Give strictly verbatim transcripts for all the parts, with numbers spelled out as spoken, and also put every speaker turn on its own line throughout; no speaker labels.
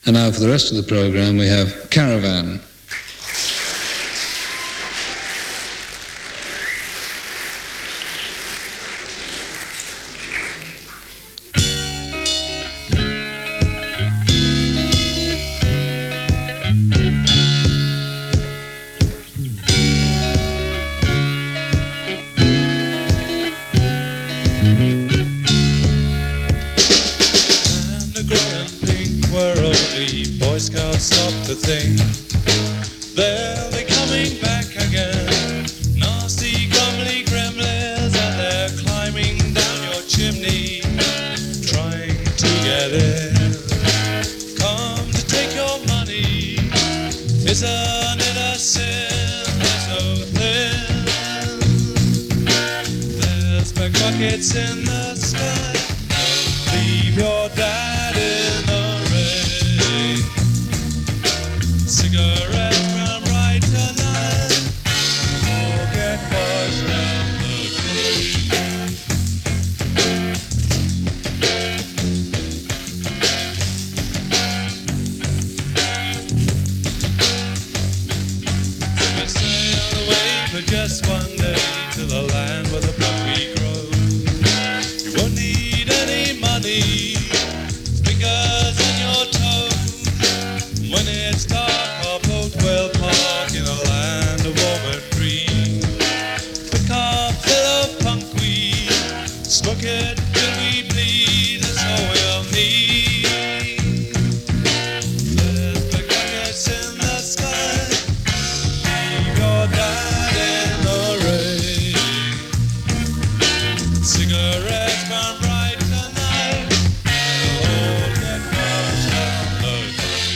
And now for the rest of the programme we have Caravan.
To think they'll be coming back again. Nasty, grumbly gremlins, and they're climbing down your chimney, trying to get in. Come to take your money, isn't it a sin? They're so thin. There's big buckets in the sky. Leave your dad in the cigarette from right tonight. Forget what's down the road. We sail away for just one day to the land where the poppy grows. You won't need any money, fingers on your toes. When it's dark, we'll park in a land of warm and green. Pick our fill of punkweed, smoke it till we bleed. That's all we'll need. There's big buckets in the sky. Leave your dad in the rain. Cigarettes burn bright tonight. We'll all get washed down the road.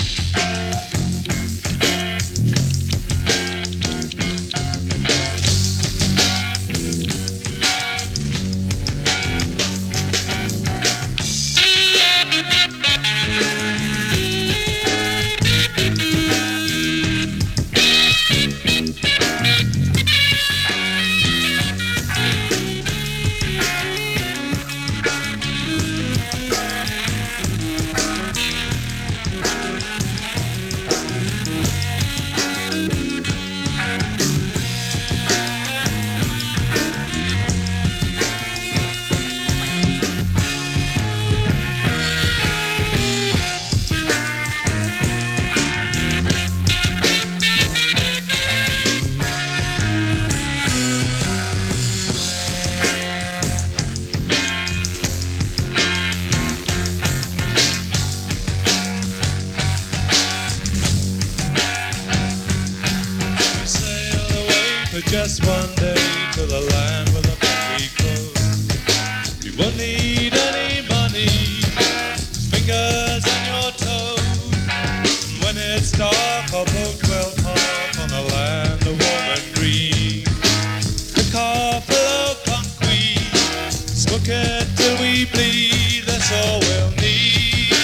Just one day to the land where the poppy grows. You won't need any money, fingers on your toes. And when it's dark, our boat will park on a land of warm and green. Pick our pillow punkweed, smoke it till we bleed. That's all we'll need.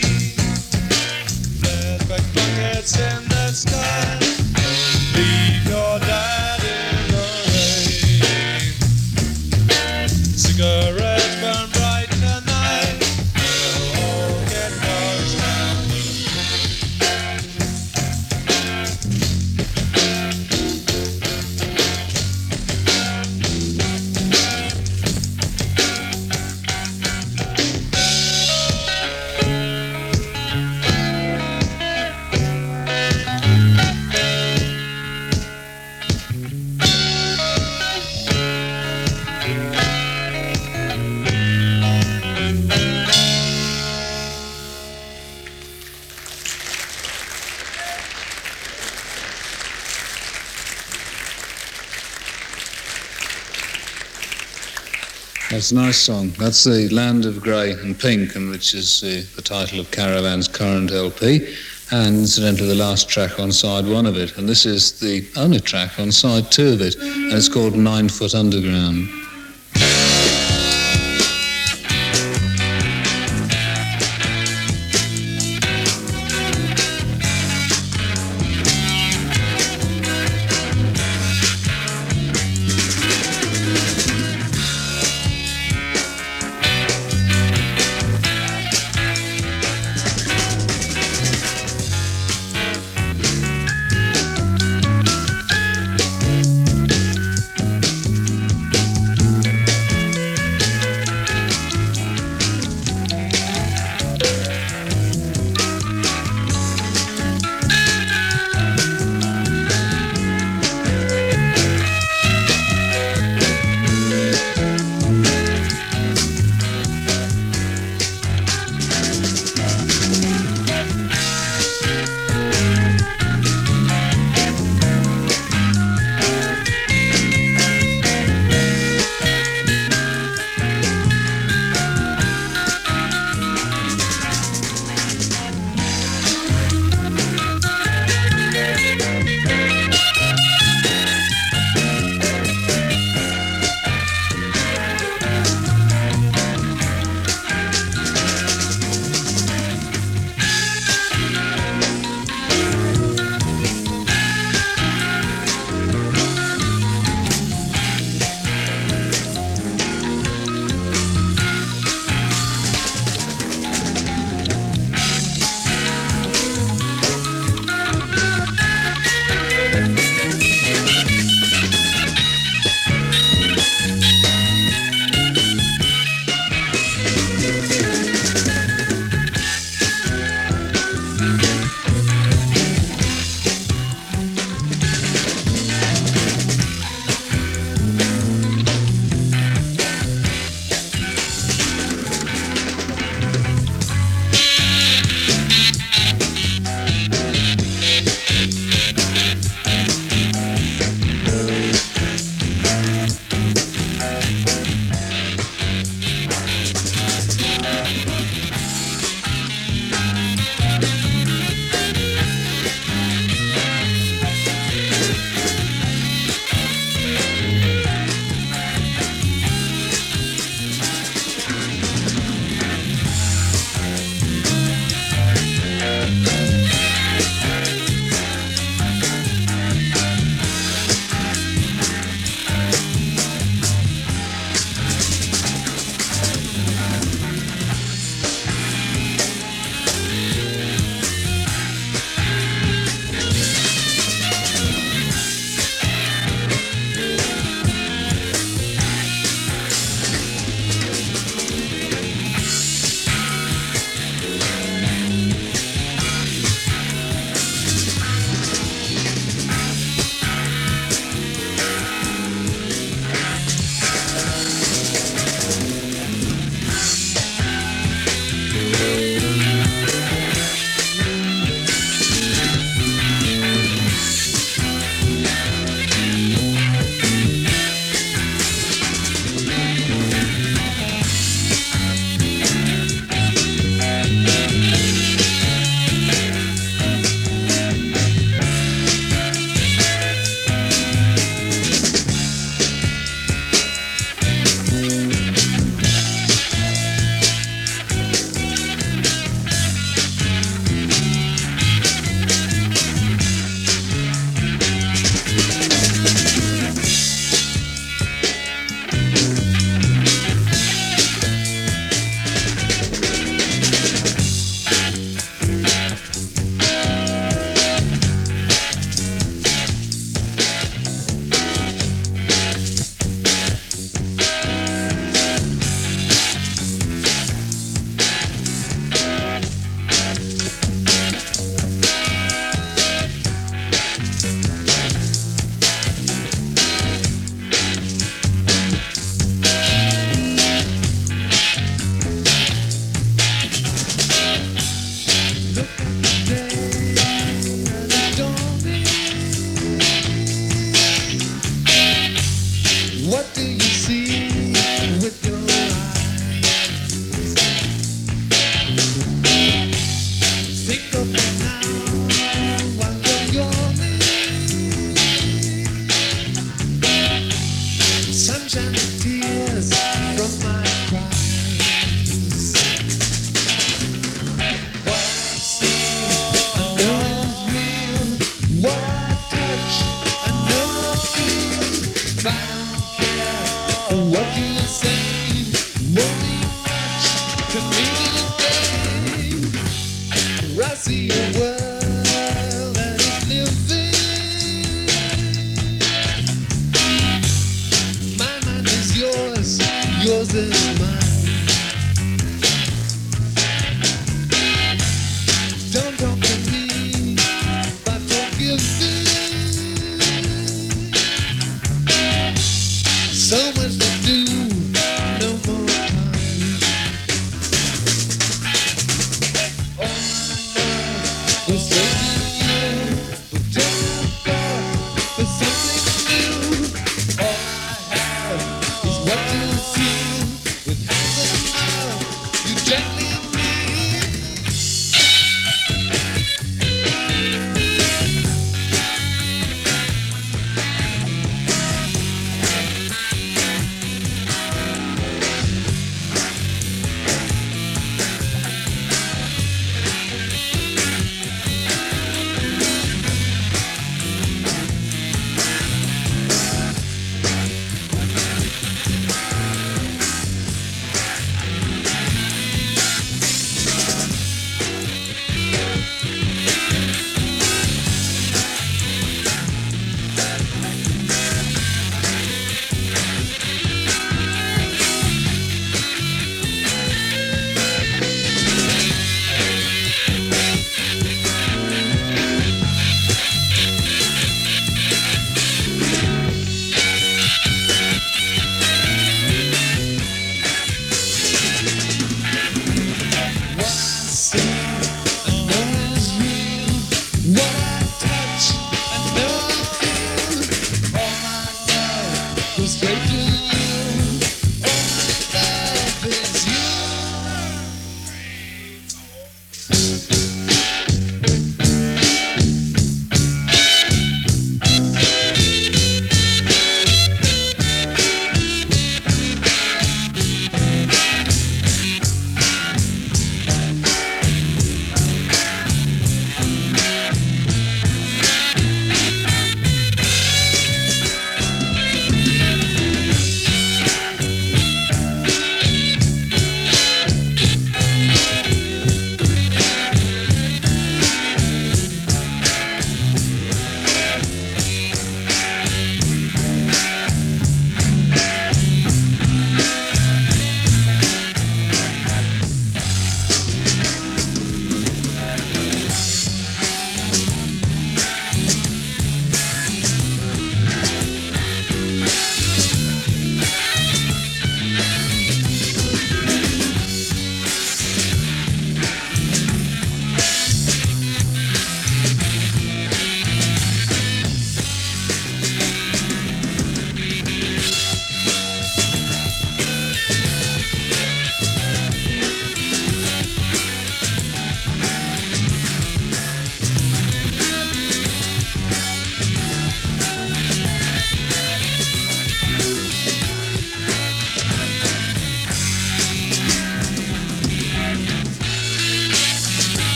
There's big buckets in the sky. Leave your dad. Cigarettes burn bright tonight. We'll all get washed down the
That's a nice song. That's the Land of Grey and Pink, and which is uh, the title of Caravan's current L P, and incidentally the last track on side one of it. And this is the only track on side two of it, and it's called Nine Foot Underground.
What do you see with your eyes? Think of it now while you're yawning. Sunshine and tears from my cries. What I see, I know is real. What I touch, I know I feel. But I don't care what you say. Worry much to me today. I see a world that is living. My mind is yours, yours is mine. Don't talk to me about forgiving. So much to do, no more time. All I know was taking you, but don't go for something new. All I have is what you feel with hands up, you gently need.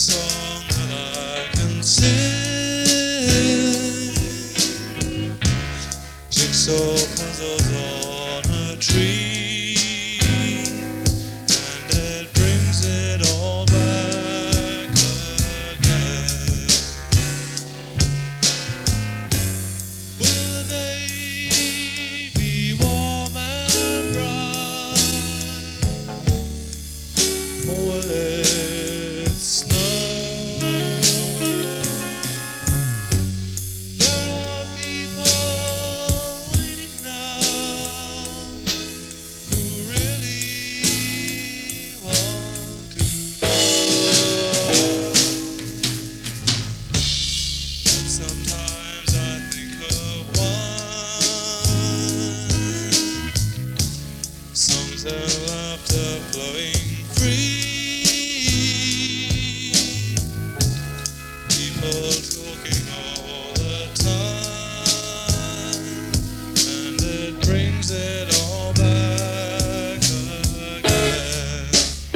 song that I can sing. Jigsaw puzzles on a tree, and it brings it all back again. Will they be warm and bright, or will it snow? There are people waiting now who really want to know. Sometimes I think of one, songs and laughter flowing free, people talking all the time, and it brings it all back again.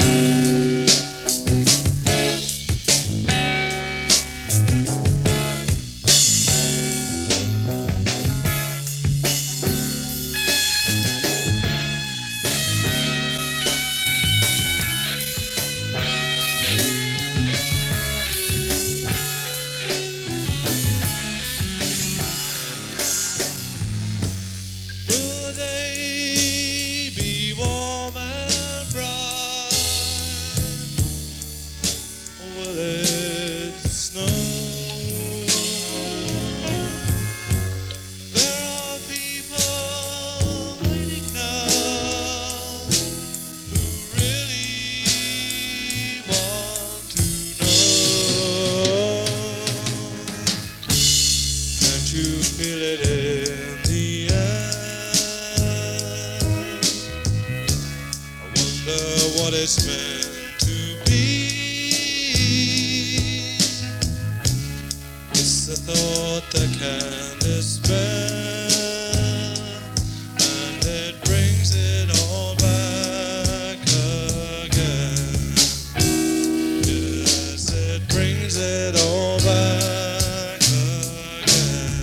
Will they be warm and bright, or will it snow? There are people waiting now who really want to know. Can't you feel it in the air? I wonder what it's meant to be. It's the thought that can despair, and it brings it all back again. Yes, it brings it all back again.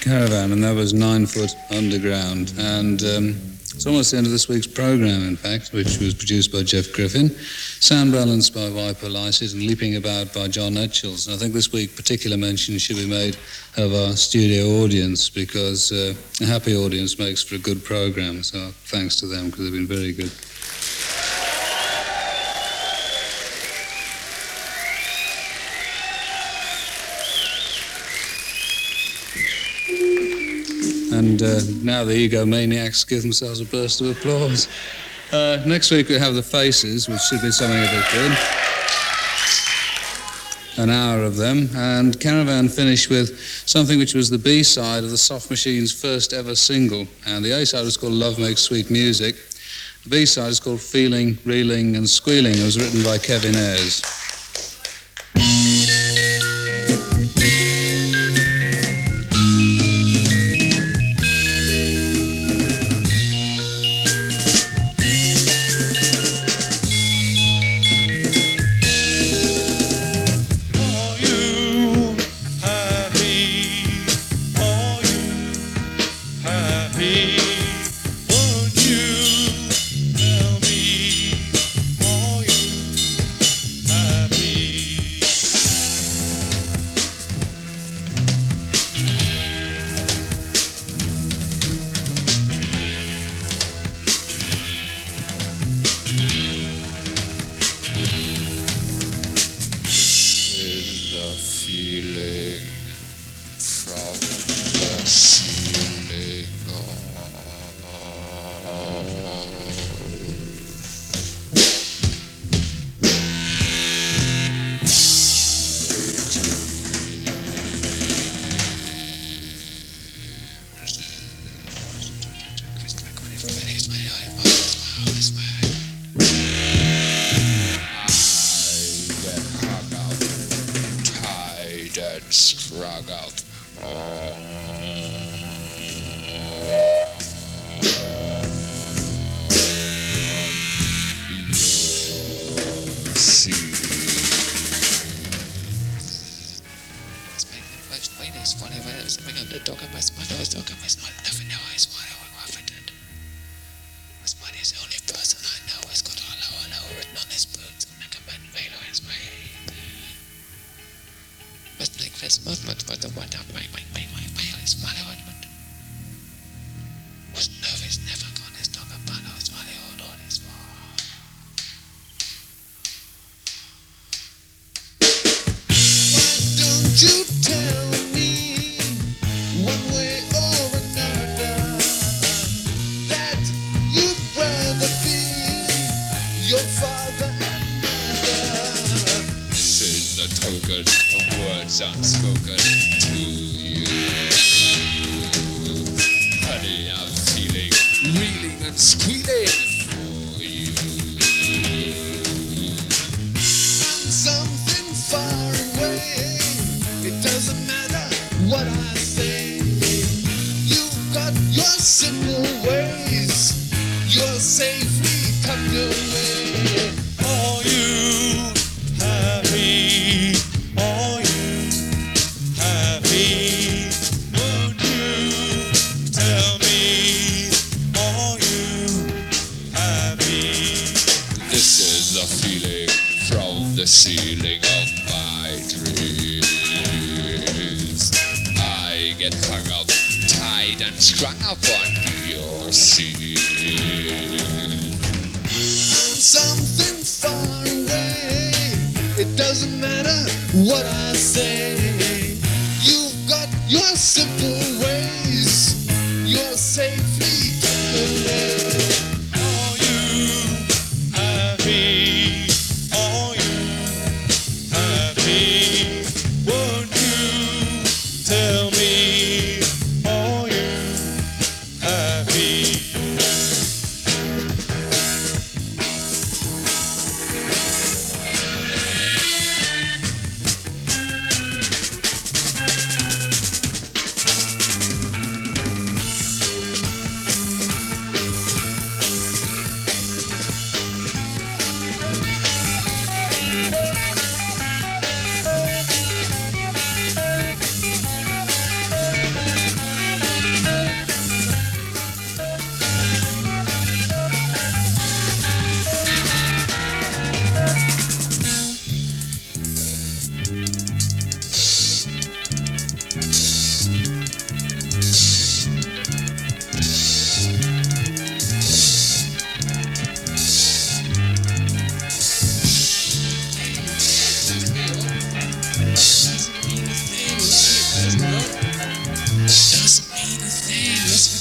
Caravan, and that was Nine Foot Underground. And um, it's almost the end of this week's programme, in fact, which was produced by Jeff Griffin, sound balanced by Viper Lycett, and Leaping About by John Etchells. And I think this week particular mention should be made of our studio audience, because uh, a happy audience makes for a good programme. So thanks to them, because they've been very good. And uh, now the egomaniacs give themselves a burst of applause. Uh, next week we have the Faces, which should be something a bit good. An hour of them. And Caravan finished with something which was the B-side of the Soft Machine's first ever single. And the A-side was called Love Makes Sweet Music. The B-side is called Feeling, Reeling and Squealing. It was written by Kevin Ayres.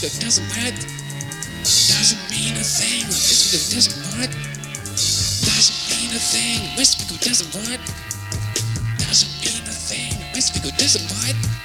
Westfield doesn't what? Doesn't mean a thing. Westfield doesn't what? Doesn't mean a thing. Westfield doesn't what? Doesn't mean a thing. Westfield doesn't what?